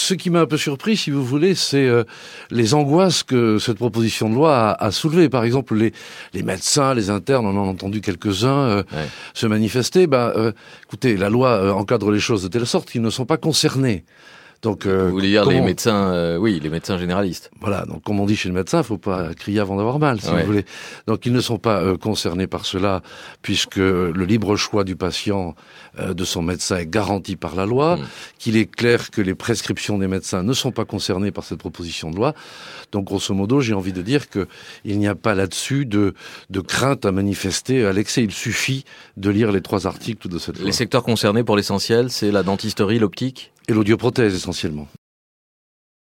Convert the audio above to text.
ce qui m'a un peu surpris, si vous voulez, c'est les angoisses que cette proposition de loi a soulevées. Par exemple, les médecins, les internes, on en a entendu quelques-uns se manifester. Écoutez, la loi encadre les choses de telle sorte qu'ils ne sont pas concernés. Donc, vous voulez dire les médecins, les médecins généralistes. Voilà, donc comme on dit chez le médecin, il faut pas crier avant d'avoir mal, si vous voulez. Donc ils ne sont pas concernés par cela, puisque le libre choix du patient de son médecin est garanti par la loi, qu'il est clair que les prescriptions des médecins ne sont pas concernées par cette proposition de loi. Donc grosso modo, j'ai envie de dire que il n'y a pas là-dessus de crainte à manifester à l'excès. Il suffit de lire les 3 articles de cette loi. Les secteurs concernés pour l'essentiel, c'est la dentisterie, l'optique et l'audioprothèse essentiellement.